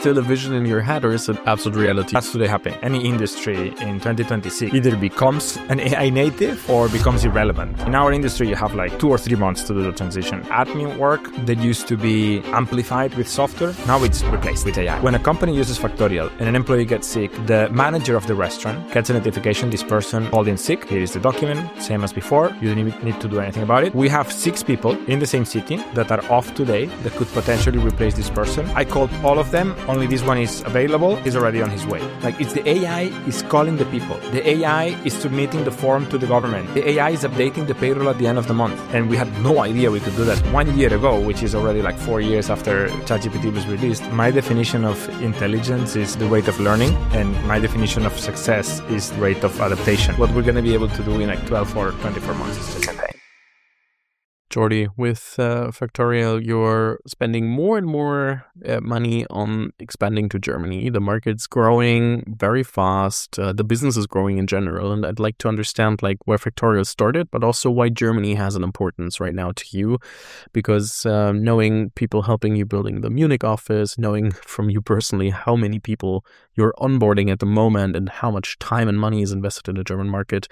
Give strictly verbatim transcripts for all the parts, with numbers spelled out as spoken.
still a vision in your head, or is it absolute reality? That's today happening. Any industry in twenty twenty-six either becomes an A I native or becomes irrelevant. In our industry, you have like two or three months to do the transition. Admin work that used to be amplified with software, now it's replaced with A I. When a company uses Factorial and an employee gets sick, the manager of the restaurant gets a notification, this person called in sick. Here is the document, same as before. You don't need to do anything about it. We have six people in the same city that are off today that could potentially replace this person. I called all of them. Only this one is available. He's already on his way. Like, it's the A I is calling the people. The A I is submitting the form to the government. The A I is updating the payroll at the end of the month. And we had no idea we could do that one year ago, which is already like four years after ChatGPT was released. My definition of intelligence is the rate of learning, and my definition of success is the rate of adaptation. What we're going to be able to do in like twelve or twenty-four months is just insane. Jordi, with uh, Factorial, you're spending more and more uh, money on expanding to Germany. The market's growing very fast. Uh, the business is growing in general. And I'd like to understand like where Factorial started, but also why Germany has an importance right now to you. Because uh, knowing people helping you building the Munich office, knowing from you personally how many people you're onboarding at the moment and how much time and money is invested in the German market,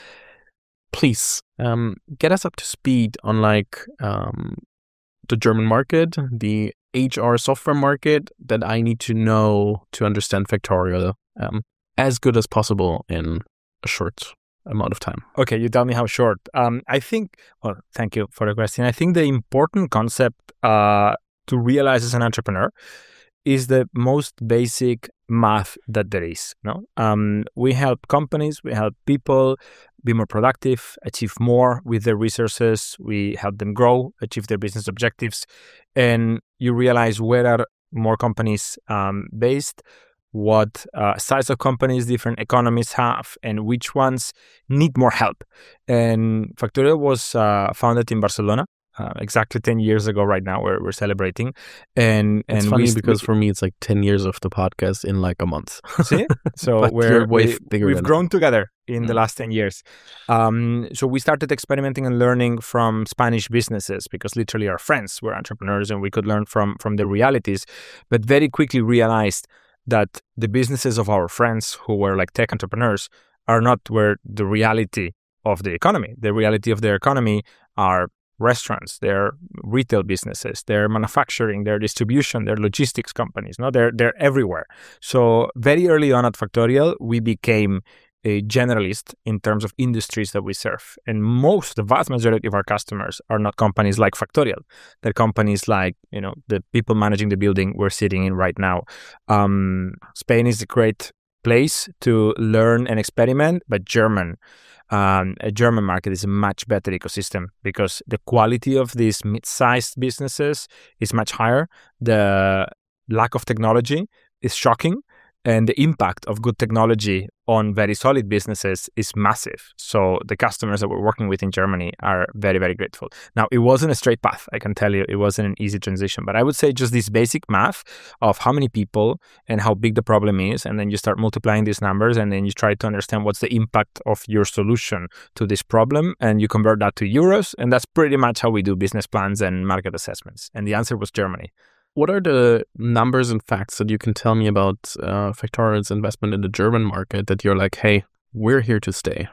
please um, get us up to speed on like um, the German market, the H R software market that I need to know to understand Factorial um, as good as possible in a short amount of time. Okay, you tell me how short. Um, I think, well, thank you for the question. I think the important concept uh, to realize as an entrepreneur is the most basic math that there is. No, um, we help companies, we help people be more productive, achieve more with their resources. We help them grow, achieve their business objectives, and you realize where are more companies um, based, what uh, size of companies different economies have, and which ones need more help. And Factorial was uh, founded in Barcelona. Uh, exactly ten years ago right now. We're, we're celebrating. And it's and funny we, because we, for me, it's like ten years of the podcast in like a month. See? So we're, way we, we've grown that. together in mm. the last ten years. Um, so we started experimenting and learning from Spanish businesses because literally our friends were entrepreneurs and we could learn from, from the realities, but very quickly realized that the businesses of our friends who were like tech entrepreneurs are not where the reality of the economy. The reality of their economy are restaurants, they're retail businesses, they're manufacturing, they're distribution, they're logistics companies. No, they're they're everywhere. So very early on at Factorial, we became a generalist in terms of industries that we serve. And most, the vast majority of our customers are not companies like Factorial. They're companies like, you know, the people managing the building we're sitting in right now. Um, Spain is a great place to learn and experiment, but German. Um, a German market is a much better ecosystem because the quality of these mid-sized businesses is much higher. The lack of technology is shocking, and the impact of good technology on very solid businesses is massive. So the customers that we're working with in Germany are very, very grateful. Now, it wasn't a straight path. I can tell you it wasn't an easy transition, but I would say just this basic math of how many people and how big the problem is. And then you start multiplying these numbers and then you try to understand what's the impact of your solution to this problem. And you convert that to euros. And that's pretty much how we do business plans and market assessments. And the answer was Germany. What are the numbers and facts that you can tell me about uh, Factorial's investment in the German market that you're like, hey, we're here to stay?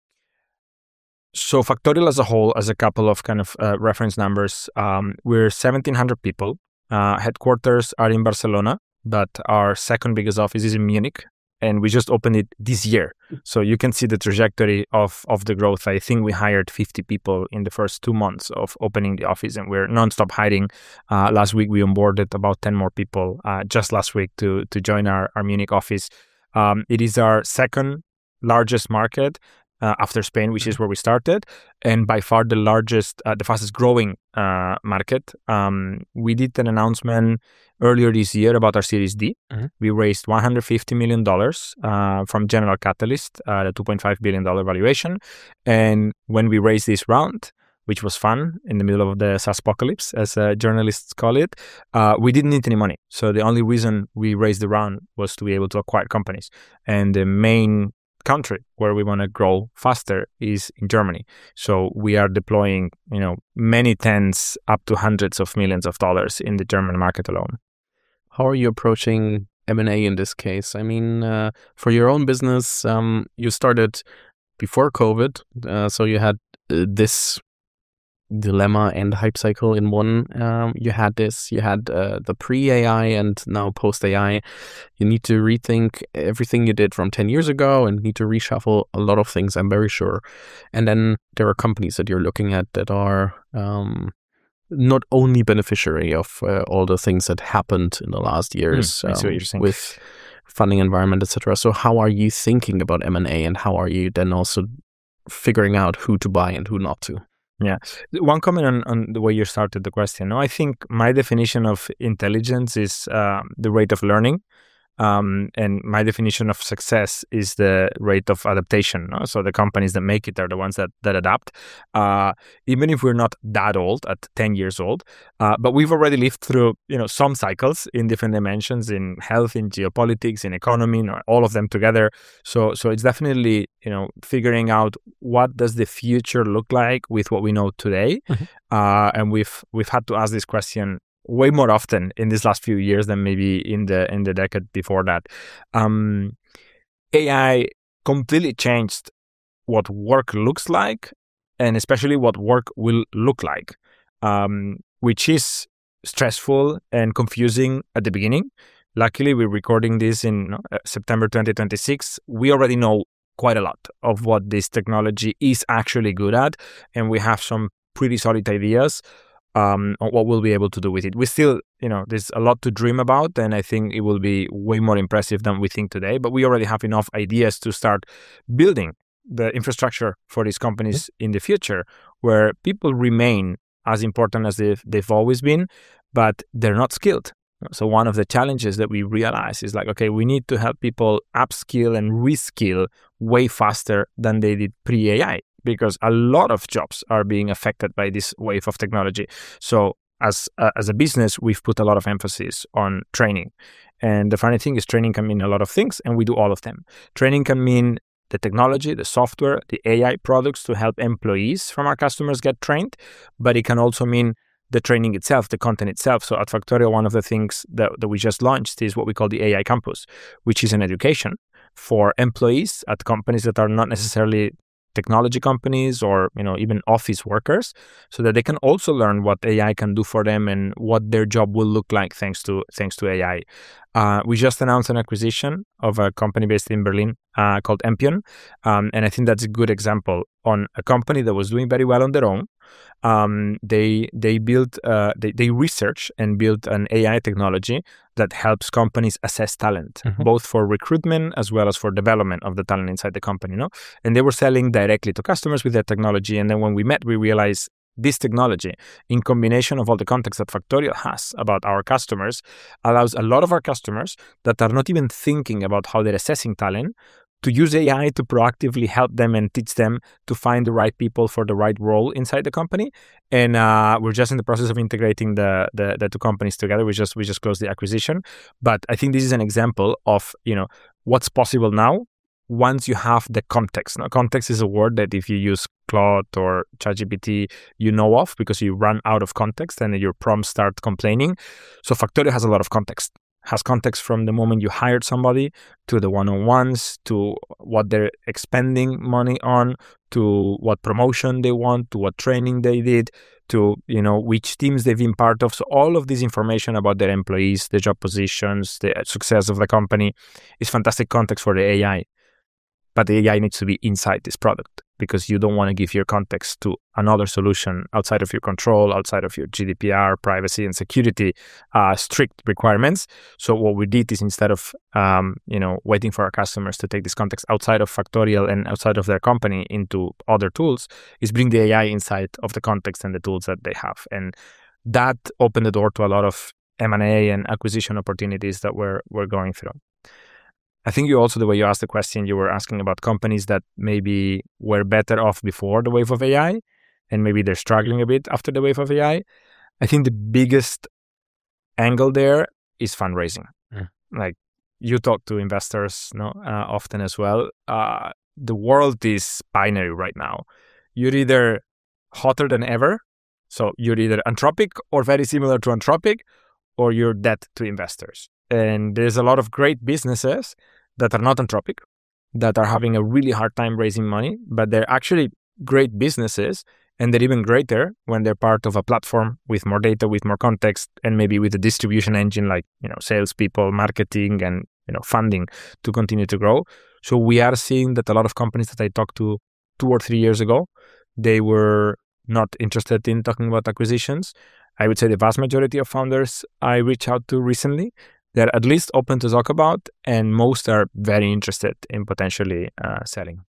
So Factorial as a whole, as a couple of kind of uh, reference numbers, um, we're seventeen hundred people. Uh, headquarters are in Barcelona, but our second biggest office is in Munich. And we just opened it this year. So you can see the trajectory of, of the growth. I think we hired fifty people in the first two months of opening the office, and we're nonstop hiring. Uh, last week, we onboarded about ten more people uh, just last week to, to join our, our Munich office. Um, it is our second largest market uh, after Spain, which is where we started, and by far the largest, uh, the fastest growing uh, market. Um, we did an announcement earlier this year about our Series D. Mm-hmm. We raised one hundred fifty million dollars uh, from General Catalyst, uh, the two point five billion dollars valuation. And when we raised this round, which was fun in the middle of the SaaS apocalypse, as uh, journalists call it, uh, we didn't need any money. So the only reason we raised the round was to be able to acquire companies. And the main country where we want to grow faster is in Germany. So we are deploying, you know, many tens up to hundreds of millions of dollars in the German market alone. how are you approaching M and A in this case? I mean, uh, for your own business, um, you started before COVID, uh, so you had uh, this dilemma and hype cycle in one. Um, you had this, you had uh, the pre-A I and now post-A I. You need to rethink everything you did from ten years ago and need to reshuffle a lot of things, I'm very sure. And then there are companies that you're looking at that are um, not only beneficiary of uh, all the things that happened in the last years Mm, I see what you're saying. with funding environment, et cetera. So how are you thinking about M and A, and how are you then also figuring out who to buy and who not to? Yeah. One comment on, on the way you started the question. No, I think my definition of intelligence is uh, the rate of learning. Um, and my definition of success is the rate of adaptation. No? So the companies that make it are the ones that that adapt. Uh, even if we're not that old, at ten years old, uh, but we've already lived through you know some cycles in different dimensions, in health, in geopolitics, in economy, you know, all of them together. So so it's definitely you know figuring out what does the future look like with what we know today, mm-hmm. uh, and we've we've had to ask this question way more often in these last few years than maybe in the in the decade before that. Um, A I completely changed what work looks like, and especially what work will look like, um, which is stressful and confusing at the beginning. Luckily, we're recording this in uh, September twenty twenty-six. We already know quite a lot of what this technology is actually good at, and we have some pretty solid ideas Um, on what we'll be able to do with it. We still, you know, there's a lot to dream about, and I think it will be way more impressive than we think today, but we already have enough ideas to start building the infrastructure for these companies mm-hmm. in the future, where people remain as important as they've, they've always been, but they're not skilled. So one of the challenges that we realize is like, okay, we need to help people upskill and reskill way faster than they did pre-A I. Because a lot of jobs are being affected by this wave of technology. So as uh, as a business, we've put a lot of emphasis on training. And the funny thing is training can mean a lot of things, and we do all of them. Training can mean the technology, the software, the A I products to help employees from our customers get trained, but it can also mean the training itself, the content itself. So at Factorial, one of the things that, that we just launched is what we call the A I Campus, which is an education for employees at companies that are not necessarily technology companies or you know even office workers, so that they can also learn what A I can do for them and what their job will look like thanks to thanks to A I. Uh, we just announced an acquisition of a company based in Berlin uh, called Empion, um, and I think that's a good example on a company that was doing very well on their own. Um, they they built uh, they they researched and built an A I technology that helps companies assess talent, mm-hmm. both for recruitment as well as for development of the talent inside the company. No, and they were selling directly to customers with their technology. And then when we met, we realized this technology, in combination of all the context that Factorial has about our customers, allows a lot of our customers that are not even thinking about how they're assessing talent to use A I to proactively help them and teach them to find the right people for the right role inside the company. And uh, we're just in the process of integrating the, the the two companies together. We just we just closed the acquisition. But I think this is an example of you know what's possible now once you have the context. Now, context is a word that if you use Claude or ChatGPT, you know of because you run out of context and your prompts start complaining. So Factorial has a lot of context. Has context from the moment you hired somebody to the one-on-ones, to what they're expending money on, to what promotion they want, to what training they did, to you know which teams they've been part of. So all of this information about their employees, the job positions, the success of the company is fantastic context for the A I. But the A I needs to be inside this product because you don't want to give your context to another solution outside of your control, outside of your G D P R, privacy and security uh, strict requirements. So what we did is instead of um, you know waiting for our customers to take this context outside of Factorial and outside of their company into other tools, is bring the A I inside of the context and the tools that they have. And that opened the door to a lot of M and A and acquisition opportunities that we're we're going through. I think you also, the way you asked the question, you were asking about companies that maybe were better off before the wave of A I, and maybe they're struggling a bit after the wave of A I. I think the biggest angle there is fundraising. Mm. Like you talk to investors no, uh, often as well. Uh, the world is binary right now. You're either hotter than ever, so you're either Anthropic or very similar to Anthropic, or your debt to investors. And there's a lot of great businesses that are not Anthropic, that are having a really hard time raising money, but they're actually great businesses, and they're even greater when they're part of a platform with more data, with more context, and maybe with a distribution engine like, you know, salespeople, marketing, and, you know, funding to continue to grow. So we are seeing that a lot of companies that I talked to two or three years ago, they were not interested in talking about acquisitions. I would say the vast majority of founders I reach out to recently, they're at least open to talk about, and most are very interested in potentially uh, selling.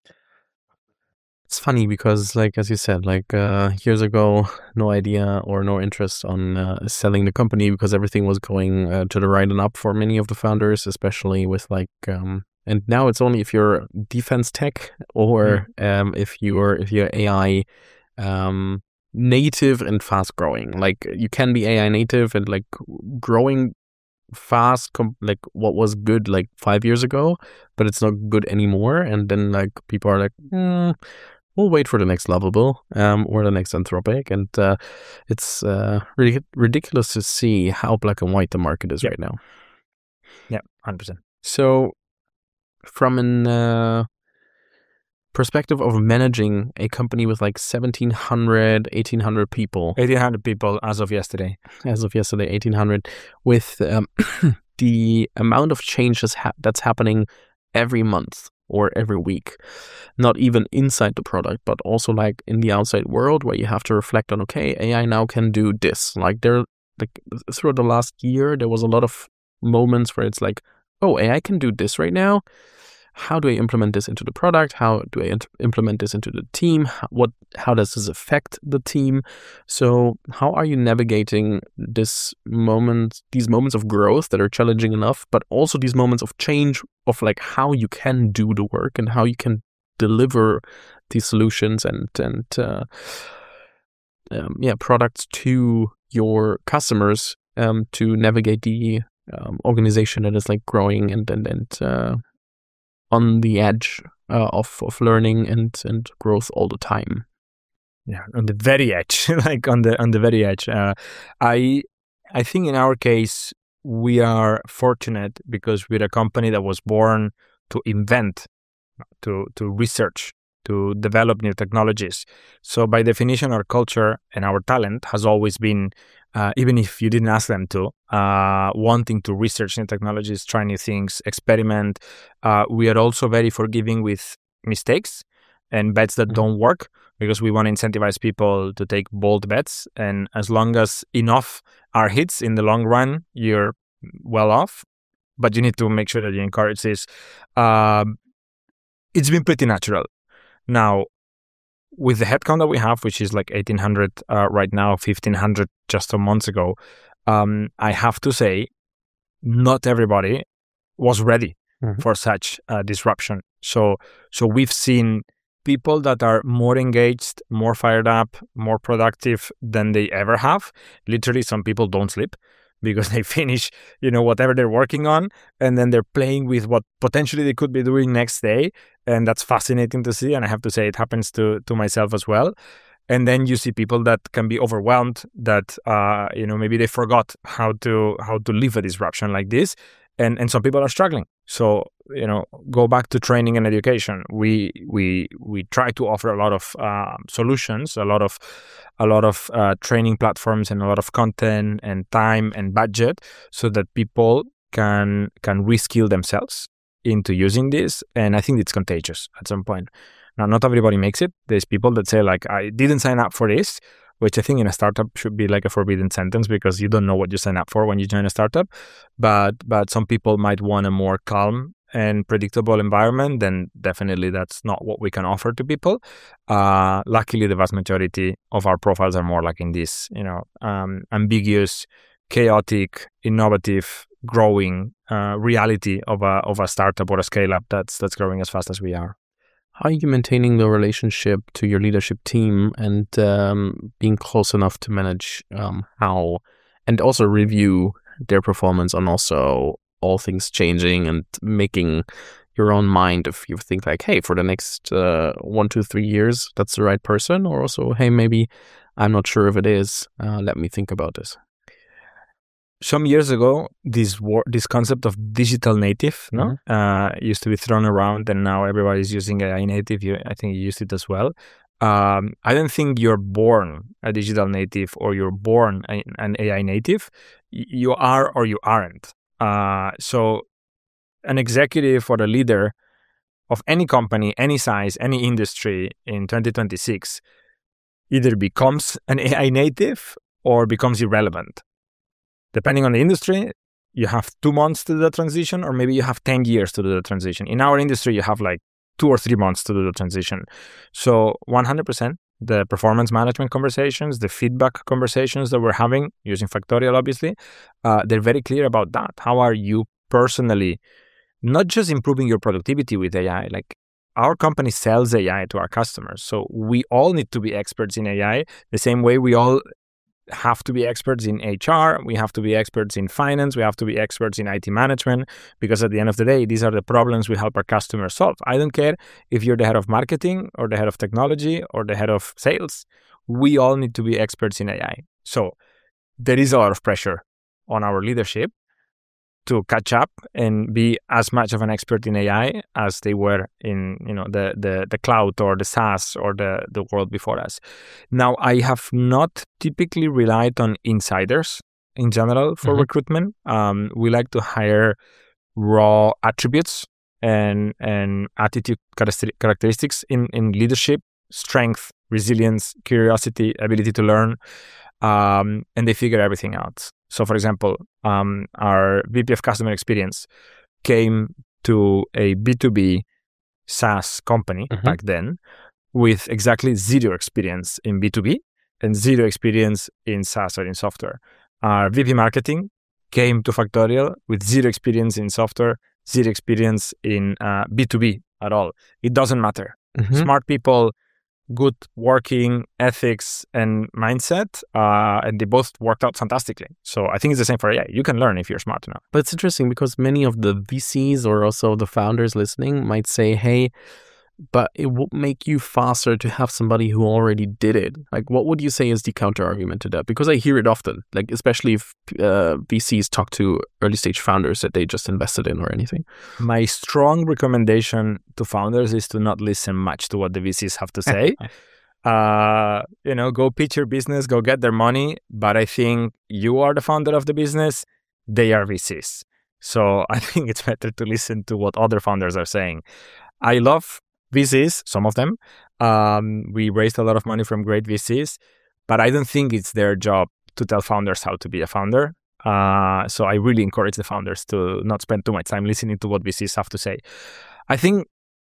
It's funny because, like, as you said, like uh, years ago, no idea or no interest on uh, selling the company because everything was going uh, to the right and up for many of the founders, especially with like, um, and now it's only if you're defense tech or mm. um, if you're if you're A I um, native and fast growing. Like you can be A I native and like growing fast, com- like what was good like five years ago, but it's not good anymore. And then like people are like, mm, we'll wait for the next Lovable um, or the next Anthropic. And uh, it's uh, really ridiculous to see how black and white the market is yep. right now. Yeah, one hundred percent. So from an uh, perspective of managing a company with like seventeen hundred, eighteen hundred people. eighteen hundred people as of yesterday. As of yesterday, eighteen hundred, with um, the amount of changes ha- that's happening every month or every week, not even inside the product, but also like in the outside world where you have to reflect on, okay, A I now can do this. Like there, like throughout the last year, there was a lot of moments where it's like, oh, A I can do this right now. How do I implement this into the product? How do I int- implement this into the team? What? How does this affect the team? So how are you navigating this moment, these moments of growth that are challenging enough, but also these moments of change of like how you can do the work and how you can deliver these solutions and and uh, um, yeah products to your customers um, to navigate the um, organization that is like growing and and and. Uh, on the edge uh, of of learning and and growth all the time. Yeah, on the very edge, like on the on the very edge. Uh, I I think in our case we are fortunate because we're a company that was born to invent, to to research, to develop new technologies. So by definition, our culture and our talent has always been, uh, even if you didn't ask them to, uh, wanting to research new technologies, try new things, experiment. Uh, we are also very forgiving with mistakes and bets that mm-hmm. don't work, because we want to incentivize people to take bold bets. And as long as enough are hits in the long run, you're well off. But you need to make sure that you encourage this. Uh, it's been pretty natural. Now, with the headcount that we have, which is like eighteen hundred uh, right now, fifteen hundred just some months ago, um, I have to say, not everybody was ready mm-hmm. for such a disruption. So, so we've seen people that are more engaged, more fired up, more productive than they ever have. Literally, some people don't sleep because they finish, you know, whatever they're working on, and then they're playing with what potentially they could be doing next day. And that's fascinating to see. And I have to say it happens to, to myself as well. And then you see people that can be overwhelmed, that, uh, you know, maybe they forgot how to how to live a disruption like this. And and some people are struggling. So, you know, go back to training and education. We we we try to offer a lot of uh, solutions, a lot of a lot of uh, training platforms, and a lot of content and time and budget, so that people can can reskill themselves into using this. And I think it's contagious at some point. Now, not everybody makes it. There's people that say like, I didn't sign up for this, which I think in a startup should be like a forbidden sentence, because you don't know what you sign up for when you join a startup. But but some people might want a more calm and predictable environment. Then definitely that's not what we can offer to people. Uh, luckily, the vast majority of our profiles are more like in this, you know, um, ambiguous, chaotic, innovative, growing uh, reality of a of a startup or a scale up that's that's growing as fast as we are. How are you maintaining the relationship to your leadership team and um, being close enough to manage um, how and also review their performance on also all things changing and making your own mind if you think like, hey, for the next uh, one, two, three years, that's the right person, or also, hey, maybe I'm not sure if it is. Uh, let me think about this. some years ago, this war, this concept of digital native, no, Mhm. uh, used to be thrown around, and now everybody's using A I native. You, I think you used it as well. Um, I don't think you're born a digital native or you're born a, an A I native. Y- You are or you aren't. Uh, so, an executive or a leader of any company, any size, any industry in twenty twenty-six either becomes an A I native or becomes irrelevant. Depending on the industry, you have two months to do the transition, or maybe you have ten years to do the transition. In our industry, you have like two or three months to do the transition. So one hundred percent, the performance management conversations, the feedback conversations that we're having using Factorial, obviously, uh, they're very clear about that. How are you personally not just improving your productivity with A I? Like, our company sells A I to our customers. So we all need to be experts in A I the same way we all have to be experts in H R, we have to be experts in finance, we have to be experts in I T management, because at the end of the day, these are the problems we help our customers solve. I don't care if you're the head of marketing or the head of technology or the head of sales. We all need to be experts in A I. So there is a lot of pressure on our leadership to catch up and be as much of an expert in A I as they were in, you know, the the the cloud or the SaaS or the the world before us. Now, I have not typically relied on insiders in general for Mhm. recruitment. Um, we like to hire raw attributes and and attitude characteri- characteristics in in leadership: strength, resilience, curiosity, ability to learn, um, and they figure everything out. So, for example, um, our V P of Customer Experience came to a B two B SaaS company Mhm. back then with exactly zero experience in B two B and zero experience in SaaS or in software. Our V P Marketing came to Factorial with zero experience in software, zero experience in uh, B two B at all. It doesn't matter. Mhm. Smart people, good working ethics and mindset, uh, and they both worked out fantastically. So I think it's the same for A I. You can learn if you're smart enough. But it's interesting because many of the V Cs or also the founders listening might say, hey, but it will make you faster to have somebody who already did it. Like, what would you say is the counter argument to that? Because I hear it often, like, especially if uh, V Cs talk to early stage founders that they just invested in or anything. My strong recommendation to founders is to not listen much to what the V Cs have to say. uh, you know, go pitch your business, go get their money. But I think you are the founder of the business. They are V Cs. So I think it's better to listen to what other founders are saying. I love V Cs, some of them. Um, we raised a lot of money from great V Cs, but I don't think it's their job to tell founders how to be a founder. Uh, so I really encourage the founders to not spend too much time listening to what V Cs have to say. I think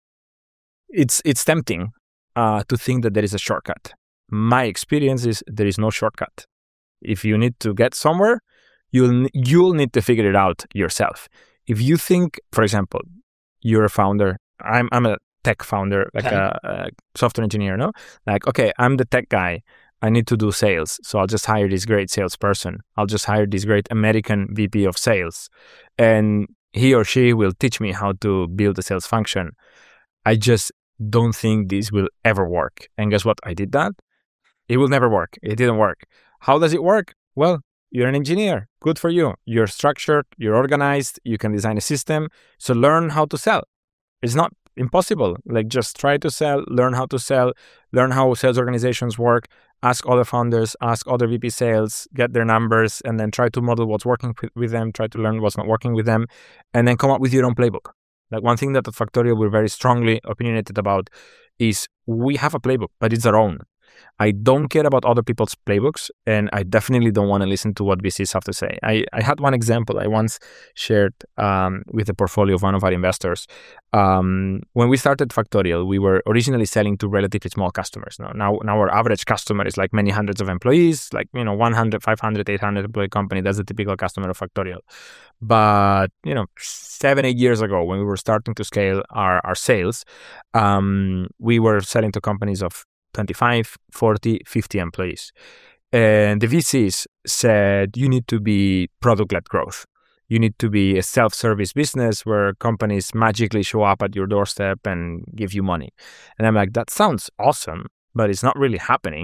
it's it's tempting uh, to think that there is a shortcut. My experience is there is no shortcut. If you need to get somewhere, you'll you'll need to figure it out yourself. If you think, for example, you're a founder, I'm I'm a tech founder, like Okay. a, a software engineer, no? Like, okay, I'm the tech guy. I need to do sales. So I'll just hire this great salesperson. I'll just hire this great American V P of sales. And he or she will teach me how to build a sales function. I just don't think this will ever work. And guess what? I did that. It will never work. It didn't work. How does it work? Well, you're an engineer. Good for you. You're structured. You're organized. You can design a system. So learn how to sell. It's not impossible. Like, just try to sell, learn how to sell, learn how sales organizations work, ask other founders, ask other V P sales, get their numbers, and then try to model what's working with them, try to learn what's not working with them, and then come up with your own playbook. Like, one thing that at Factorial we're very strongly opinionated about is we have a playbook, but it's our own. I don't care about other people's playbooks, and I definitely don't want to listen to what V Cs have to say. I, I had one example I once shared um, with the portfolio of one of our investors. Um, when we started Factorial, we were originally selling to relatively small customers. Now, now, now our average customer is like many hundreds of employees, like, you know, one hundred, five hundred, eight hundred employee company. That's the typical customer of Factorial. But, you know, seven, eight years ago, when we were starting to scale our, our sales, um, we were selling to companies of twenty-five, forty, fifty employees. And the V Cs said, you need to be product-led growth. You need to be a self-service business where companies magically show up at your doorstep and give you money. And I'm like, that sounds awesome, but it's not really happening.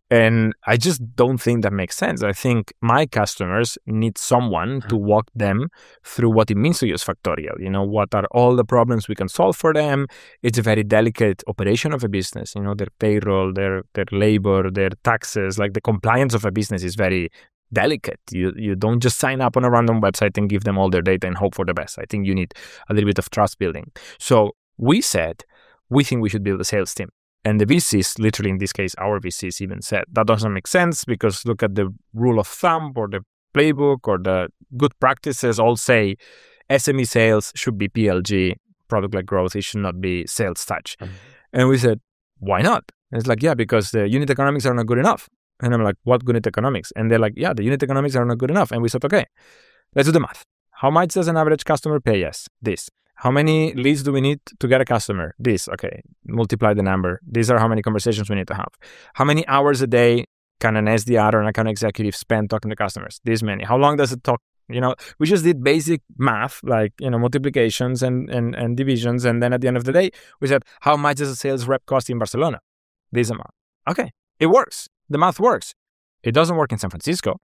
And I just don't think that makes sense. I think my customers need someone to walk them through what it means to use Factorial. You know, what are all the problems we can solve for them? It's a very delicate operation of a business. You know, their payroll, their their labor, their taxes, like the compliance of a business is very delicate. You you don't just sign up on a random website and give them all their data and hope for the best. I think you need a little bit of trust building. So we said, we think we should build a sales team. And the V Cs, literally in this case, our V Cs even said, that doesn't make sense because look at the rule of thumb or the playbook or the good practices all say S M E sales should be P L G, product-led growth, it should not be sales touch. Mm-hmm. And we said, why not? And it's like, yeah, because the unit economics are not good enough. And I'm like, what unit economics? And they're like, yeah, the unit economics are not good enough. And we said, okay, let's do the math. How much does an average customer pay us? This. How many leads do we need to get a customer? This. Okay, multiply the number. These are how many conversations we need to have. How many hours a day can an S D R or an account executive spend talking to customers? This many. How long does it talk? You know, we just did basic math, like, you know, multiplications and, and, and divisions. And then at the end of the day, we said, how much does a sales rep cost in Barcelona? This amount. Okay, it works. The math works. It doesn't work in San Francisco.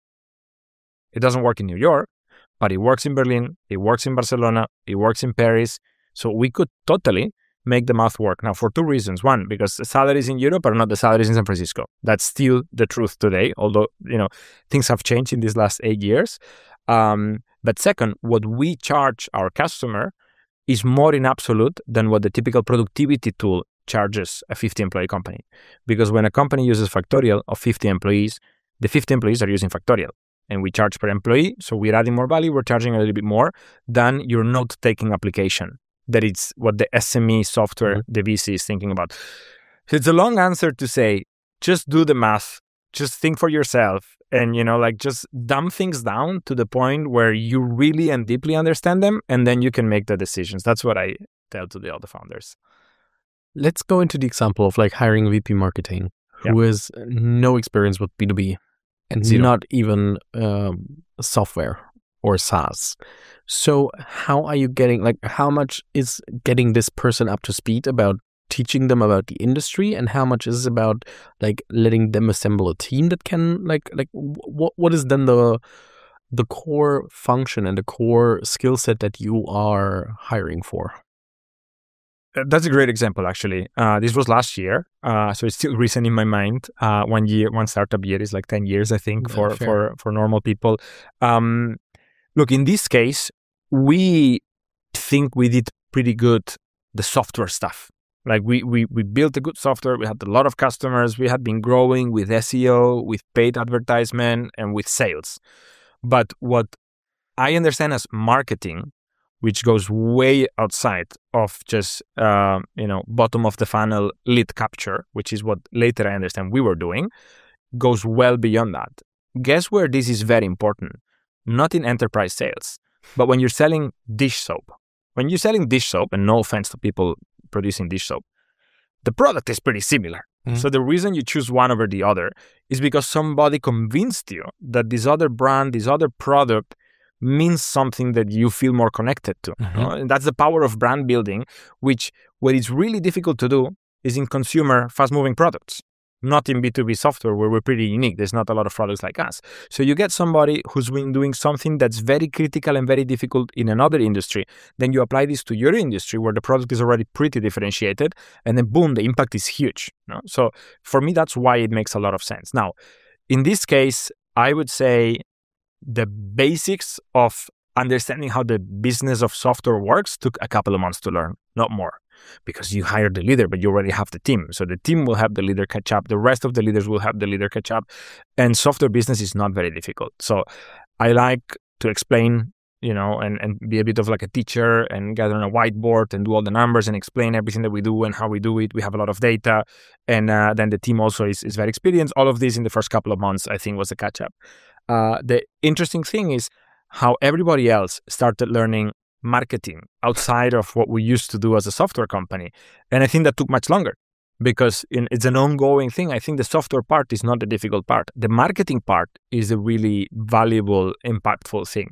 It doesn't work in New York. But it works in Berlin, it works in Barcelona, it works in Paris. So we could totally make the math work. Now, for two reasons. One, because the salaries in Europe are not the salaries in San Francisco. That's still the truth today, although, you know, things have changed in these last eight years. Um, but second, what we charge our customer is more in absolute than what the typical productivity tool charges a fifty-employee company. Because when a company uses Factorial of fifty employees, the fifty employees are using Factorial. And we charge per employee, so we're adding more value, we're charging a little bit more than your note-taking application. That is what the S M E software, mm-hmm. the V C is thinking about. So it's a long answer to say, just do the math, just think for yourself, and, you know, like just dumb things down to the point where you really and deeply understand them, and then you can make the decisions. That's what I tell to the other founders. Let's go into the example of like hiring a V P marketing who yeah. has no experience with B two B. And Zero. Not even um, software or SaaS. So how are you getting, like, how much is getting this person up to speed about teaching them about the industry, and how much is about like letting them assemble a team that can like like what what is then the the core function and the core skill set that you are hiring for? That's a great example, actually. Uh, this was last year, uh, so it's still recent in my mind. Uh, one year, one startup year is like ten years, I think, yeah, for, for for normal people. Um, look, in this case, we think we did pretty good the software stuff. Like we we we built a good software. We had a lot of customers. We had been growing with S E O, with paid advertisement, and with sales. But what I understand as marketing, which goes way outside of just, uh, you know, bottom of the funnel lead capture, which is what later I understand we were doing, goes well beyond that. Guess where this is very important? Not in enterprise sales, but when you're selling dish soap. When you're selling dish soap, and no offense to people producing dish soap, the product is pretty similar. Mm-hmm. So the reason you choose one over the other is because somebody convinced you that this other brand, this other product means something that you feel more connected to. Mm-hmm. You know? And that's the power of brand building, which what is really difficult to do is in consumer fast-moving products, not in B two B software where we're pretty unique. There's not a lot of products like us. So you get somebody who's been doing something that's very critical and very difficult in another industry. Then you apply this to your industry where the product is already pretty differentiated, and then boom, the impact is huge. You know? So for me, that's why it makes a lot of sense. Now, in this case, I would say the basics of understanding how the business of software works took a couple of months to learn, not more, because you hired the leader, but you already have the team. So the team will have the leader catch up. The rest of the leaders will have the leader catch up. And software business is not very difficult. So I like to explain, you know, and, and be a bit of like a teacher and gather on a whiteboard and do all the numbers and explain everything that we do and how we do it. We have a lot of data. And uh, then the team also is, is very experienced. All of this in the first couple of months, I think, was a catch up. Uh, the interesting thing is how everybody else started learning marketing outside of what we used to do as a software company. And I think that took much longer because in, it's an ongoing thing. I think the software part is not the difficult part. The marketing part is a really valuable, impactful thing.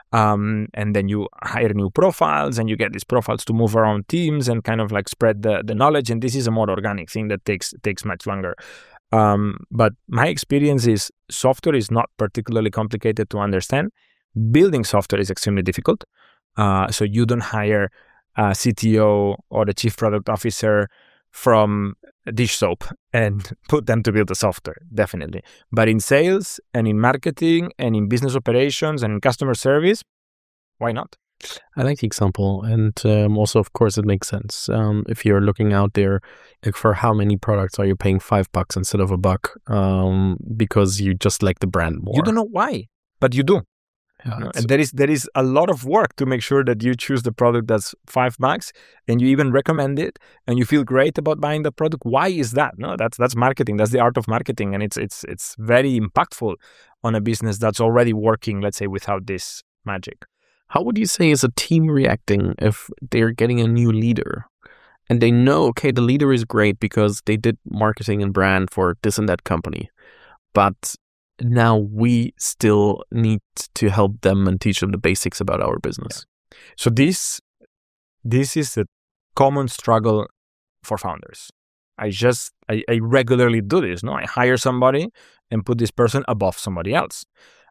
Um, and then you hire new profiles and you get these profiles to move around teams and kind of like spread the, the knowledge. And this is a more organic thing that takes takes much longer. Um, but my experience is software is not particularly complicated to understand. Building software is extremely difficult. Uh, so you don't hire a C T O or a chief product officer from dish soap and put them to build the software, definitely. But in sales and in marketing and in business operations and in customer service, why not? I like the example. And um, also, of course, it makes sense. Um, if you're looking out there, like for how many products are you paying five bucks instead of a buck um, because you just like the brand more? You don't know why, but you do. Yeah, you know? And there is there is a lot of work to make sure that you choose the product that's five bucks and you even recommend it and you feel great about buying the product. Why is that? No, that's that's marketing. That's the art of marketing, and it's it's it's very impactful on a business that's already working, let's say, without this magic. How would you say is a team reacting if they're getting a new leader and they know, okay, the leader is great because they did marketing and brand for this and that company, but now we still need to help them and teach them the basics about our business. Yeah. So this this is a common struggle for founders. I just I, I regularly do this. No, I hire somebody and put this person above somebody else.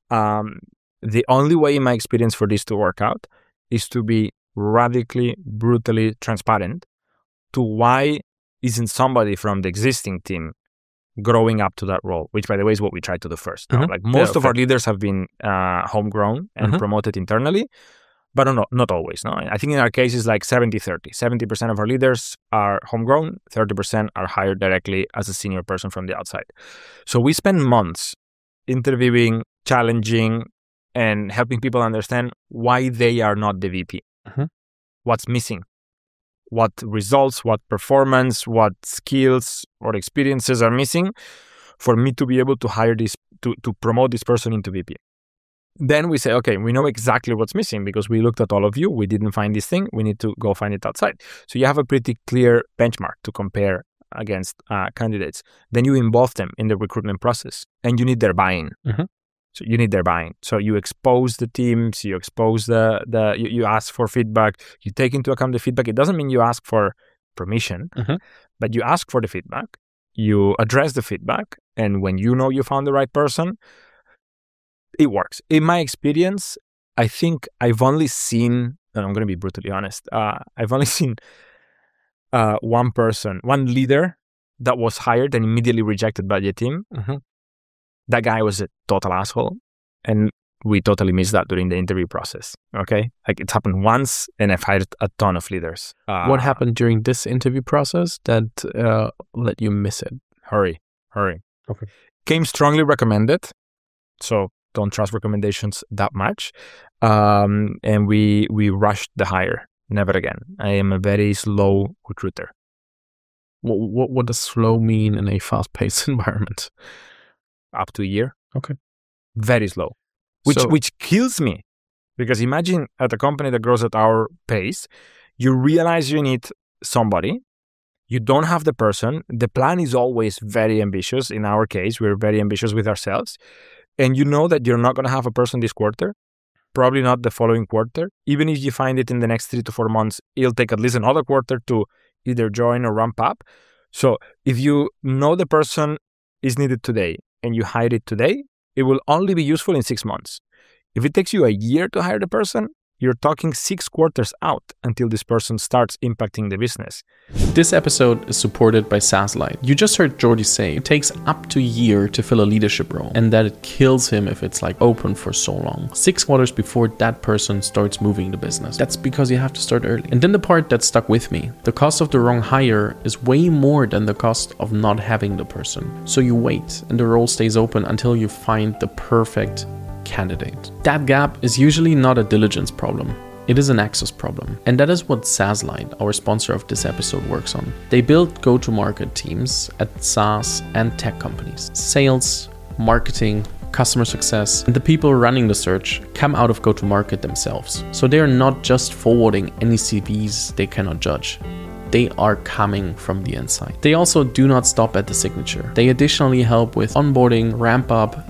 Um, the only way, in my experience, for this to work out is to be radically, brutally transparent to why isn't somebody from the existing team growing up to that role, which, by the way, is what we try to do first. Mm-hmm. Like most yeah, of our leaders have been uh, homegrown and mm-hmm. promoted internally, but not, not always. No, I think in our case, it's like seventy thirty. seventy percent of our leaders are homegrown, thirty percent are hired directly as a senior person from the outside. So we spend months interviewing, challenging, and helping people understand why they are not the V P. Mm-hmm. What's missing? What results, what performance, what skills or experiences are missing for me to be able to hire this, to, to promote this person into V P. Then we say, okay, we know exactly what's missing because we looked at all of you. We didn't find this thing. We need to go find it outside. So you have a pretty clear benchmark to compare against uh, candidates. Then you involve them in the recruitment process and you need their buy-in. Mm-hmm. So you need their buy-in. So you expose the teams, you expose the, the you, you ask for feedback, you take into account the feedback. It doesn't mean you ask for permission, mm-hmm. but you ask for the feedback, you address the feedback, and when you know you found the right person, it works. In my experience, I think I've only seen, and I'm going to be brutally honest, uh, I've only seen uh, one person, one leader that was hired and immediately rejected by the team. Mm-hmm. That guy was a total asshole, and we totally missed that during the interview process, okay? Like, it's happened once, and I've hired a ton of leaders. Uh, what happened during this interview process that uh, let you miss it? Hurry, hurry. Okay. Came strongly recommended, so don't trust recommendations that much. Um, and we we rushed the hire. Never again. I am a very slow recruiter. What, what, what does slow mean in a fast-paced environment? Up to a year. Okay. Very slow. Which so, which kills me. Because imagine at a company that grows at our pace, you realize you need somebody. You don't have the person. The plan is always very ambitious. In our case, we're very ambitious with ourselves. And you know that you're not going to have a person this quarter. Probably not the following quarter. Even if you find it in the next three to four months, it'll take at least another quarter to either join or ramp up. So if you know the person is needed today and you hire it today, it will only be useful in six months. If it takes you a year to hire the person, you're talking six quarters out until this person starts impacting the business. This episode is supported by SaaSlight. You just heard Jordi say it takes up to a year to fill a leadership role and that it kills him if it's like open for so long. Six quarters before that person starts moving the business. That's because you have to start early. And then the part that stuck with me, the cost of the wrong hire is way more than the cost of not having the person. So you wait and the role stays open until you find the perfect candidate. That gap is usually not a diligence problem. It is an access problem. And that is what SaaSlight, our sponsor of this episode, works on. They build go-to-market teams at SaaS and tech companies. Sales, marketing, customer success, and the people running the search come out of go-to-market themselves. So they are not just forwarding any C Vs they cannot judge. They are coming from the inside. They also do not stop at the signature. They additionally help with onboarding, ramp up,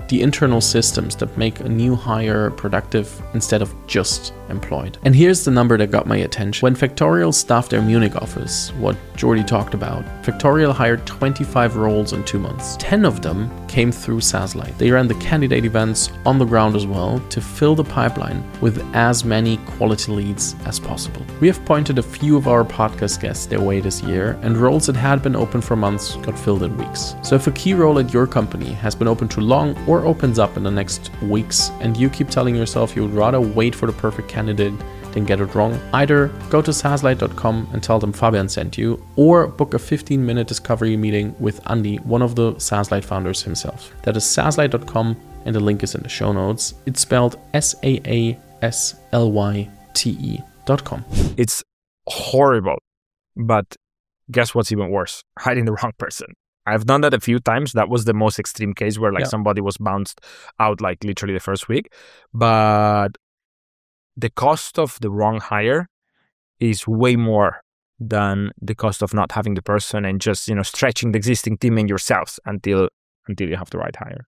the internal systems that make a new hire productive instead of just employed. And here's the number that got my attention. When Factorial staffed their Munich office, what Jordi talked about, Factorial hired twenty-five roles in two months. ten of them came through SaaSlite. They ran the candidate events on the ground as well to fill the pipeline with as many quality leads as possible. We have pointed a few of our podcast guests their way this year, and roles that had been open for months got filled in weeks. So if a key role at your company has been open too long or opens up in the next weeks, and you keep telling yourself you would rather wait for the perfect candidate than get it wrong, either go to SaaSlite dot com and tell them Fabian sent you, or book a fifteen minute discovery meeting with Andy, one of the SaaSlite founders himself. That is SaaSlite dot com, and the link is in the show notes. It's spelled S A A S L Y T E dot com. It's horrible, but guess what's even worse? Hiring the wrong person. I've done that a few times. That was the most extreme case where like yeah. somebody was bounced out like literally the first week. But the cost of the wrong hire is way more than the cost of not having the person and just, you know, stretching the existing team and yourselves until until you have the right hire.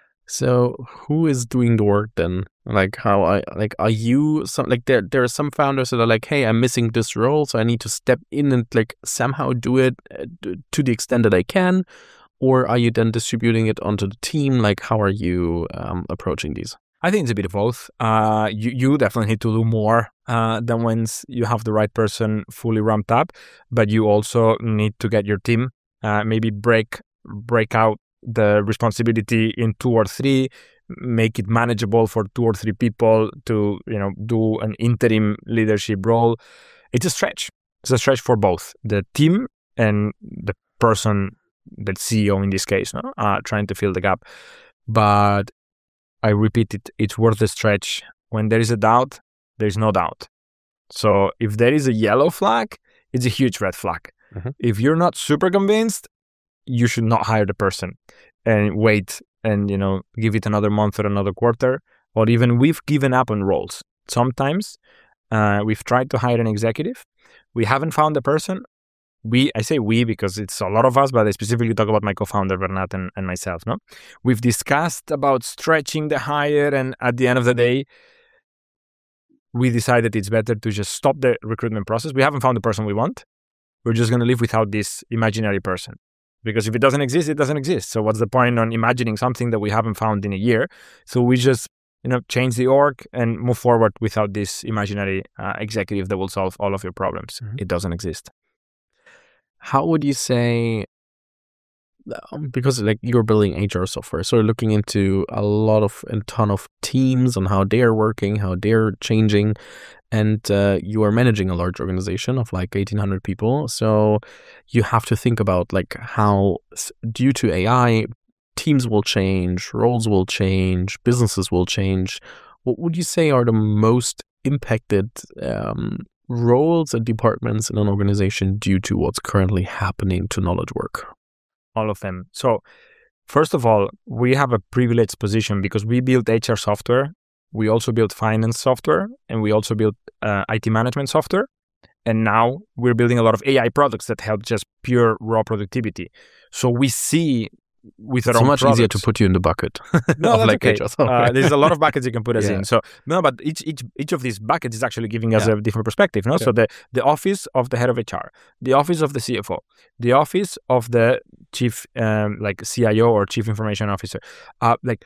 So who is doing the work then? Like how I like are you some like there there are some founders that are like, hey, I'm missing this role, so I need to step in and like somehow do it to the extent that I can, or are you then distributing it onto the team? Like how are you um, approaching these? I think it's a bit of both. Uh, you you definitely need to do more uh, than once you have the right person fully ramped up, but you also need to get your team uh, maybe break break out the responsibility in two or three, make it manageable for two or three people to, you know, do an interim leadership role. It's a stretch. It's a stretch for both the team and the person, the C E O in this case, no? uh, trying to fill the gap. But I repeat it, it's worth the stretch. When there is a doubt, there is no doubt. So if there is a yellow flag, it's a huge red flag. Mm-hmm. If you're not super convinced, you should not hire the person and wait and, you know, give it another month or another quarter, or even we've given up on roles. Sometimes uh, we've tried to hire an executive. We haven't found the person. We, I say we because it's a lot of us, but I specifically talk about my co-founder, Bernat, and, and myself. No, we've discussed about stretching the hire, and at the end of the day, we decided it's better to just stop the recruitment process. We haven't found the person we want. We're just going to live without this imaginary person. Because if it doesn't exist, it doesn't exist. So what's the point on imagining something that we haven't found in a year? So we just, you know, change the org and move forward without this imaginary uh, executive that will solve all of your problems. Mm-hmm. It doesn't exist. How would you say, um, because like you're building H R software, so you're looking into a lot of, a ton of teams on how they're working, how they're changing, and uh, you are managing a large organization of like eighteen hundred people. So you have to think about like how, due to A I, teams will change, roles will change, businesses will change. What would you say are the most impacted um, roles and departments in an organization due to what's currently happening to knowledge work? All of them. So first of all, we have a privileged position because we build H R software. We also build finance software, and we also build uh, I T management software. And now we're building a lot of A I products that help just pure raw productivity. So we see with our it's own so much products, easier to put you in the bucket. No, that's like okay. Uh, there's a lot of buckets you can put us yeah. in. So no, but each each each of these buckets is actually giving us yeah. a different perspective. No, yeah. So the the office of the head of H R, the office of the C F O, the office of the chief um, like C I O or chief information officer, uh, like.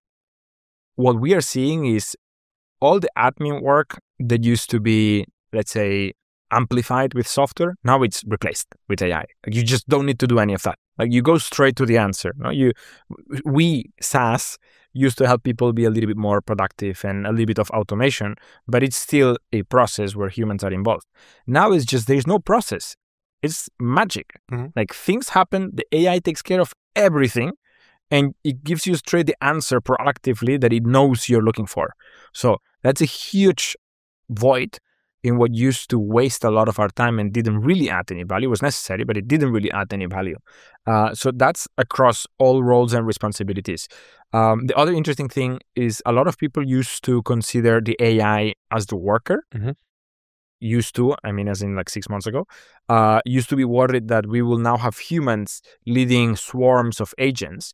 What we are seeing is all the admin work that used to be, let's say, amplified with software, now it's replaced with A I. Like you just don't need to do any of that. Like you go straight to the answer. No? You, we, SaaS, used to help people be a little bit more productive and a little bit of automation, but it's still a process where humans are involved. Now it's just there's no process. It's magic. Mm-hmm. Like things happen, the A I takes care of everything, and it gives you straight the answer proactively that it knows you're looking for. So that's a huge void in what used to waste a lot of our time and didn't really add any value. It was necessary, but it didn't really add any value. Uh, so that's across all roles and responsibilities. Um, the other interesting thing is a lot of people used to consider the A I as the worker. Mm-hmm. Used to, I mean, as in like six months ago, uh, used to be worried that we will now have humans leading swarms of agents.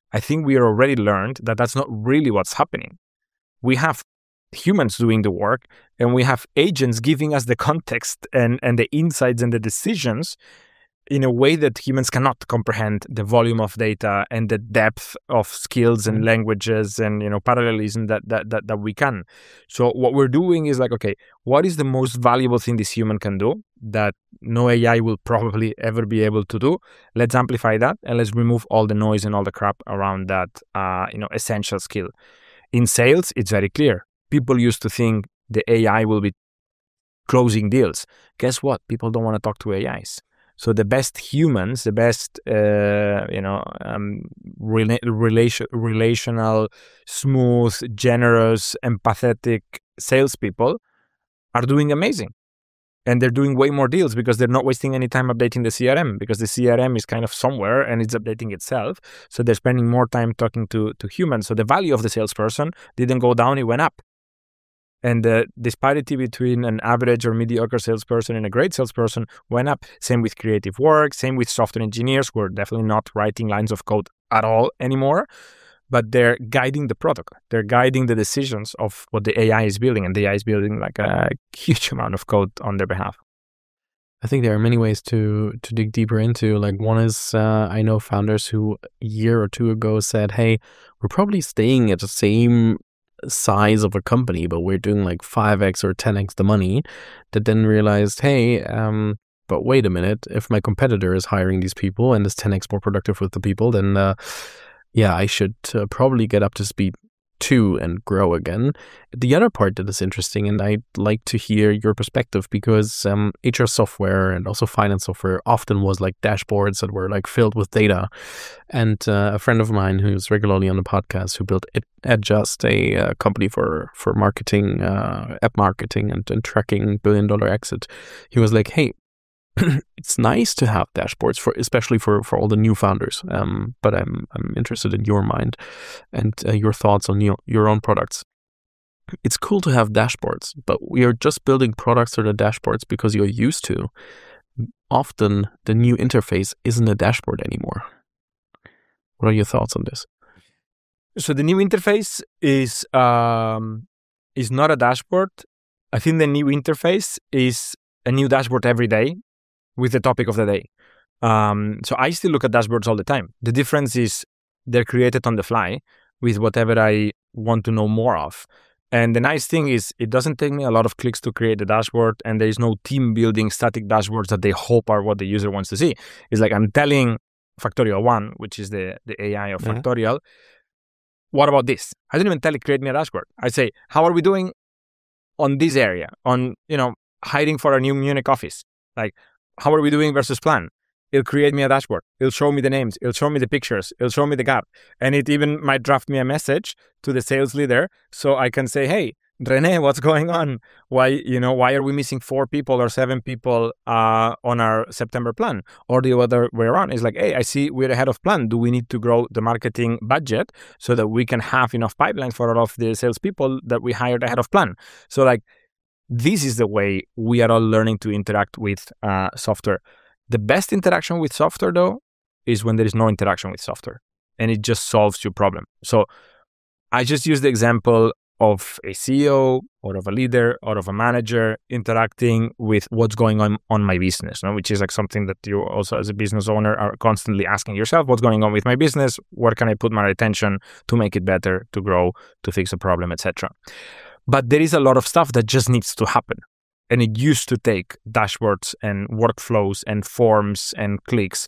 I think we already learned that that's not really what's happening. We have humans doing the work, and we have agents giving us the context and, and the insights and the decisions in a way that humans cannot comprehend the volume of data and the depth of skills and languages and, you know, parallelism that, that that that we can. So what we're doing is like, okay, what is the most valuable thing this human can do that no A I will probably ever be able to do? Let's amplify that, and let's remove all the noise and all the crap around that, uh, you know, essential skill. In sales, it's very clear. People used to think the A I will be closing deals. Guess what? People don't want to talk to A Is. So the best humans, the best, uh, you know, um, rela- relation, relational, smooth, generous, empathetic salespeople are doing amazing. And they're doing way more deals because they're not wasting any time updating the C R M, because the C R M is kind of somewhere and it's updating itself. So they're spending more time talking to, to humans. So the value of the salesperson didn't go down, it went up. And the disparity between an average or mediocre salesperson and a great salesperson went up. Same with creative work, same with software engineers who are definitely not writing lines of code at all anymore, but they're guiding the product. They're guiding the decisions of what the A I is building, and the A I is building like a huge amount of code on their behalf. I think there are many ways to to dig deeper into. Like one is, uh, I know founders who a year or two ago said, hey, we're probably staying at the same size of a company, but we're doing like five x or ten x the money, that then realized, hey, um, but wait a minute, if my competitor is hiring these people and is ten x more productive with the people, then uh, yeah, I should uh, probably get up to speed too and grow again. The other part that is interesting, and I'd like to hear your perspective, because um, H R software and also finance software often was like dashboards that were like filled with data. And uh, a friend of mine who's regularly on the podcast, who built Adjust, a uh, company for for marketing, uh, app marketing and, and tracking billion dollar exit, he was like, hey, it's nice to have dashboards for, especially for, for all the new founders. Um, but I'm I'm interested in your mind and uh, your thoughts on your, your own products. It's cool to have dashboards, but we are just building products or the dashboards because you're used to. Often the new interface isn't a dashboard anymore. What are your thoughts on this? So the new interface is um, is not a dashboard. I think the new interface is a new dashboard every day, with the topic of the day. Um, so I still look at dashboards all the time. The difference is they're created on the fly with whatever I want to know more of. And the nice thing is it doesn't take me a lot of clicks to create a dashboard, and there is no team building static dashboards that they hope are what the user wants to see. It's like I'm telling Factorial One, which is the, the A I of yeah. Factorial, what about this? I don't even tell it, create me a dashboard. I say, how are we doing on this area? On, you know, hiring for a new Munich office. Like, how are we doing versus plan? It'll create me a dashboard. It'll show me the names. It'll show me the pictures. It'll show me the gap. And it even might draft me a message to the sales leader so I can say, hey, René, what's going on? Why, you know, why are we missing four people or seven people uh, on our September plan? Or the other way around is like, hey, I see we're ahead of plan. Do we need to grow the marketing budget so that we can have enough pipeline for all of the salespeople that we hired ahead of plan? So like, this is the way we are all learning to interact with uh, software. The best interaction with software, though, is when there is no interaction with software and it just solves your problem. So I just use the example of a C E O or of a leader or of a manager interacting with what's going on on my business, no? Which is like something that you also as a business owner are constantly asking yourself, what's going on with my business? Where can I put my attention to make it better, to grow, to fix a problem, et cetera. But there is a lot of stuff that just needs to happen. And it used to take dashboards and workflows and forms and clicks.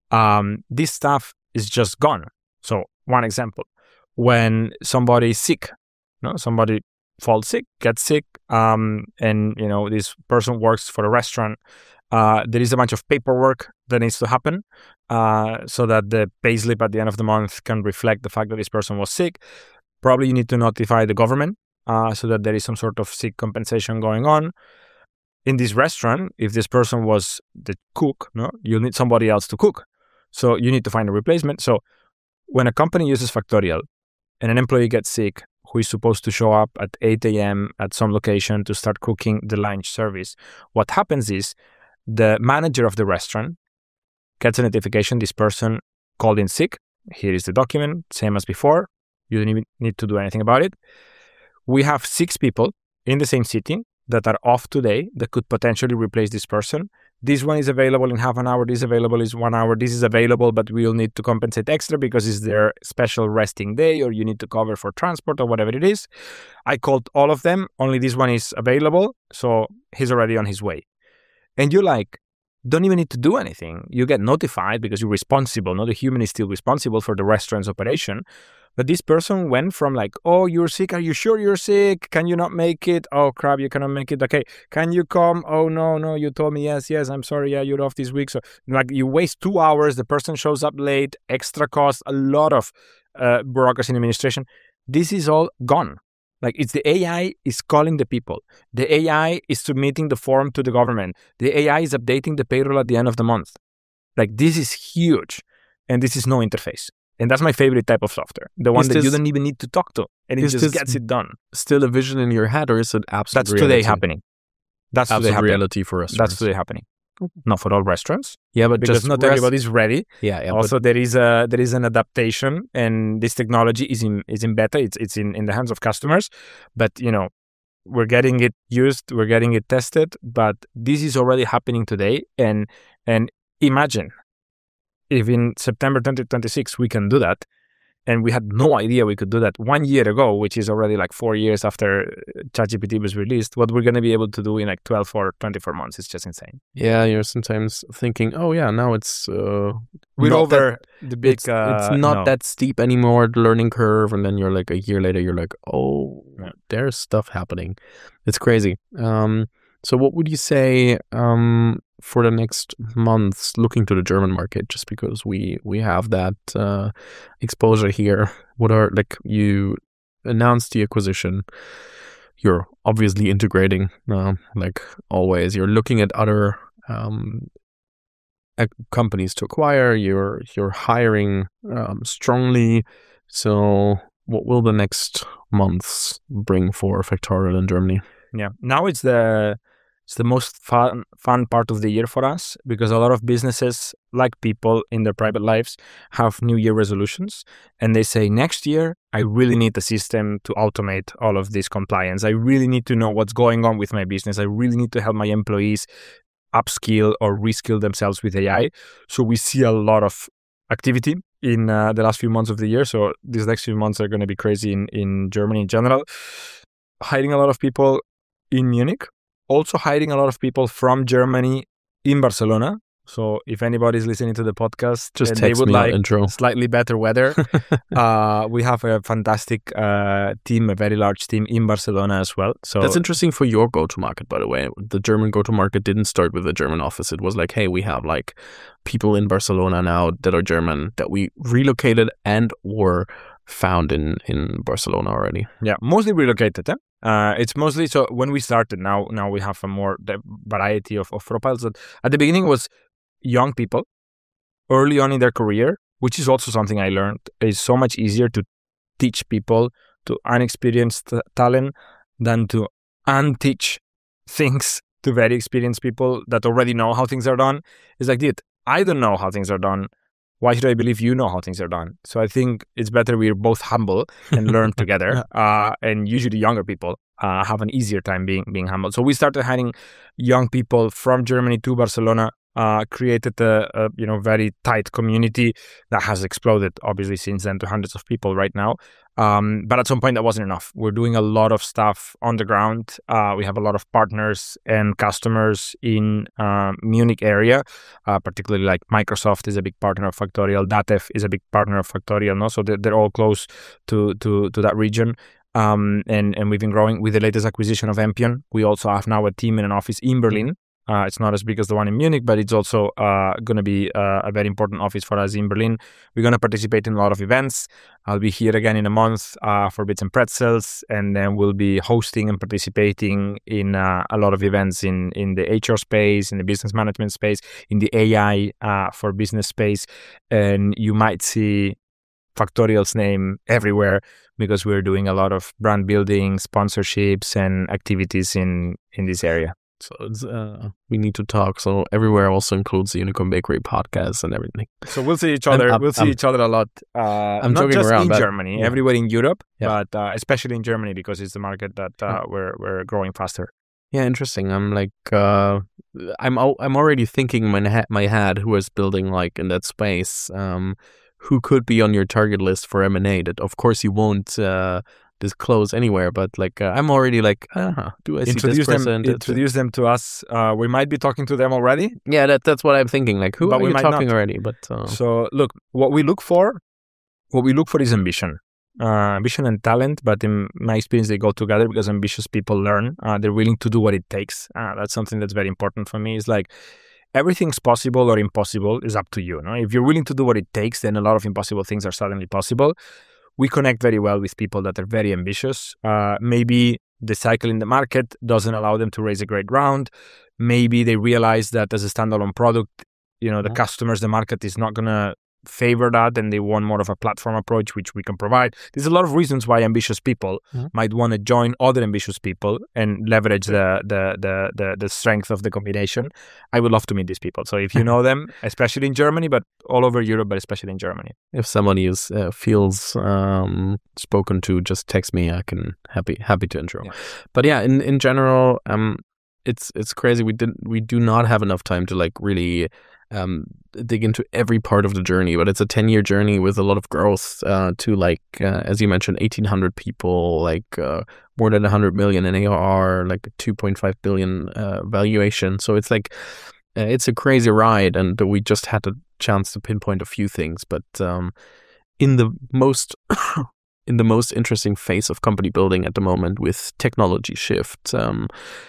Um, this stuff is just gone. So one example, when somebody is sick, you know, somebody falls sick, gets sick, um, and you know this person works for a restaurant, uh, there is a bunch of paperwork that needs to happen uh, so that the payslip at the end of the month can reflect the fact that this person was sick. Probably you need to notify the government Uh, so that there is some sort of sick compensation going on. In this restaurant, if this person was the cook, no, you'll need somebody else to cook. So you need to find a replacement. So when a company uses Factorial and an employee gets sick who is supposed to show up at eight a.m. at some location to start cooking the lunch service, what happens is the manager of the restaurant gets a notification this person called in sick Here is the document, same as before. You don't even need to do anything about it. We have six people in the same city that are off today that could potentially replace this person. This one is available in half an hour. This is available is one hour. This is available, but we'll need to compensate extra because it's their special resting day, or you need to cover for transport or whatever it is. I called all of them. Only this one is available. So he's already on his way. And you like, don't even need to do anything. You get notified because you're responsible. No, the human is still responsible for the restaurant's operation. But this person went from like, oh, you're sick. Are you sure you're sick? Can you not make it? Oh, crap, you cannot make it. Okay, can you come? Oh, no, no, you told me yes, yes, I'm sorry. Yeah, you're off this week. So like you waste two hours. The person shows up late, extra cost, a lot of uh, bureaucracy and administration. This is all gone. Like it's the A I is calling the people. The A I is submitting the form to the government. The A I is updating the payroll at the end of the month. Like this is huge. And this is no interface. And that's my favorite type of software. The one Is that this- you don't even need to talk to. And it is just this gets it done. Still a vision in your head, or is it absolute That's reality? today happening. That's today Absolute happening. reality for us. That's today happening. Not for all restaurants. Yeah, but Because just not rest- everybody's ready. Yeah, yeah. Also, there is a there is an adaptation, and this technology is in is in beta. It's it's in, in the hands of customers, but you know, we're getting it used, we're getting it tested. But this is already happening today, and and imagine if in September twenty twenty-six we can do that, and we had no idea we could do that one year ago, which is already like four years after ChatGPT was released. What we're going to be able to do in like twelve or twenty-four months is just insane. Yeah, you're sometimes thinking, oh yeah, now it's uh, We're not over that- the big. it's, uh, it's not no. that steep anymore, the learning curve, and then you're like a year later, you're like, oh, Yeah. there's stuff happening. It's crazy. Um, so what would you say um, for the next months, looking to the German market, just because we we have that uh, exposure here? What are like you announced the acquisition? You're obviously integrating, uh, like always. You're looking at other um, ac- companies to acquire. You're you're hiring um, strongly. So, what will the next months bring for Factorial in Germany? Yeah. Now it's the it's the most fun fun part of the year for us, because a lot of businesses, like people in their private lives, have New Year resolutions, and they say, next year I really need a system to automate all of this compliance. I really need to know what's going on with my business. I really need to help my employees upskill or reskill themselves with A I. So we see a lot of activity in uh, the last few months of the year. So these next few months are going to be crazy in, in Germany in general. Hiring a lot of people in Munich, also hiring a lot of people from Germany in Barcelona. So if anybody's listening to the podcast, Just and they text would me out like intro. slightly better weather, uh, we have a fantastic uh, team, a very large team in Barcelona as well. So That's interesting for your go-to-market, by the way. The German go-to-market didn't start with the German office. It was like, hey, we have like people in Barcelona now that are German that we relocated and or found in, in Barcelona already. yeah, mostly relocated. Eh? Uh, it's mostly so when we started. Now, now we have a more the variety of, of profiles. That at the beginning was young people early on in their career, which is also something I learned. It's so much easier to teach people to unexperienced talent than to unteach things to very experienced people that already know how things are done. It's like, dude, I don't know how things are done. Why should I believe you know how things are done? So I think it's better we're both humble and learn together. Uh, and usually younger people uh, have an easier time being being humble. So we started hiring young people from Germany to Barcelona. Uh, created a, a you know very tight community that has exploded obviously since then to hundreds of people right now. Um, but at some point that wasn't enough. We're doing a lot of stuff on the ground. Uh, we have a lot of partners and customers in uh, Munich area, uh, particularly like Microsoft is a big partner of Factorial. Datev is a big partner of Factorial. No? So they're, they're all close to to to that region. Um, and, and we've been growing with the latest acquisition of Empion. We also have now a team and an office in Berlin. Uh, it's not as big as the one in Munich, but it's also uh, going to be uh, a very important office for us in Berlin. We're going to participate in a lot of events. I'll be here again in a month uh, for Bits and Pretzels, and then we'll be hosting and participating in uh, a lot of events in, in the H R space, in the business management space, in the A I uh, for business space. And you might see Factorial's name everywhere because we're doing a lot of brand building, sponsorships, and activities in, in this area. So it's, uh, we need to talk. So everywhere also includes the Unicorn Bakery podcast and everything. So we'll see each other. I'm, we'll see I'm, each other a lot. Uh, I'm not joking just around, in but, Germany, yeah. everywhere in Europe, yeah. but uh, especially in Germany because it's the market that uh, yeah. we're we're growing faster. Yeah, interesting. I'm like, uh, I'm I'm already thinking in my ha- my head who is building like in that space. Um, who could be on your target list for M and A? That of course you won't. Uh, disclose anywhere, but like uh, I'm already like, uh, do I see introduce this person? Them, introduce them to us. Uh, we might be talking to them already. Yeah, that that's what I'm thinking. Like, who but are we you might talking not. already? But uh... so look, what we look for, what we look for is ambition, uh, ambition and talent. But in my experience, they go together because ambitious people learn. Uh, they're willing to do what it takes. Uh, that's something that's very important for me. It's like everything's possible or impossible is up to you. No? If you're willing to do what it takes, then a lot of impossible things are suddenly possible. We connect very well with people that are very ambitious. Uh, maybe the cycle in the market doesn't allow them to raise a great round. Maybe they realize that as a standalone product, you know, the yeah. customers, the market is not going to favor that and they want more of a platform approach, which we can provide. There's a lot of reasons why ambitious people mm-hmm. might want to join other ambitious people and leverage the, the the the the strength of the combination. I would love to meet these people. So if you know them, especially in Germany, but all over Europe, but especially in Germany. If somebody is uh, feels um, spoken to, just text me. I can happy happy to intro. Yeah. But yeah, in in general, um, it's it's crazy. We didn't we do not have enough time to like really. Um, dig into every part of the journey, but it's a ten-year journey with a lot of growth uh, to like, uh, as you mentioned, eighteen hundred people, like uh, more than one hundred million in A R R, like a two point five billion uh, valuation. So it's like, uh, it's a crazy ride, and we just had a chance to pinpoint a few things. But um, in the most in the most interesting phase of company building at the moment with technology shift, um,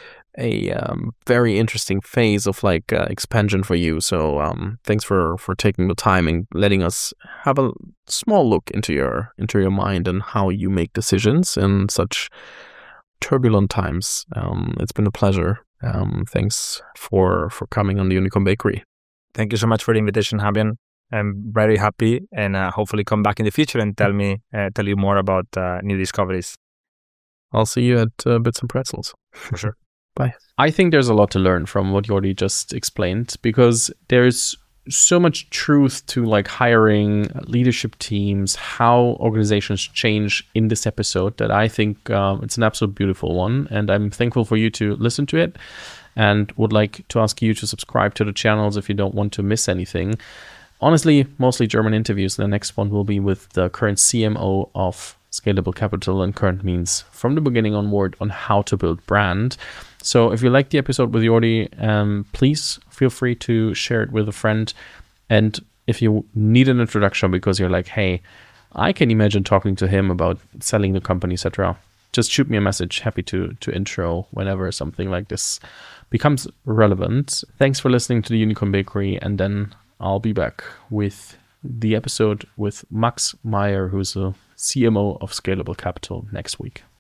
a um, very interesting phase of like uh, expansion for you. So um, thanks for, for taking the time and letting us have a small look into your into your mind and how you make decisions in such turbulent times. Um, it's been a pleasure. Um, thanks for for coming on the Unicorn Bakery. Thank you so much for the invitation, Fabian. I'm very happy, and uh, hopefully come back in the future and tell me uh, tell you more about uh, new discoveries. I'll see you at uh, Bits and Pretzels. For sure. Bye. I think there's a lot to learn from what Jordi just explained, because there's so much truth to like hiring, leadership teams, how organizations change in this episode that I think um, it's an absolute beautiful one. And I'm thankful for you to listen to it, and would like to ask you to subscribe to the channels if you don't want to miss anything. Honestly, mostly German interviews. The next one will be with the current C M O of Scalable Capital, and current means from the beginning onward on how to build brand. So if you like the episode with Jordi, um, please feel free to share it with a friend. And if you need an introduction because you're like, hey, I can imagine talking to him about selling the company, et cetera, just shoot me a message. Happy to to intro whenever something like this becomes relevant. Thanks for listening to the Unicorn Bakery, and then I'll be back with the episode with Max Meyer, who's the C M O of Scalable Capital, next week.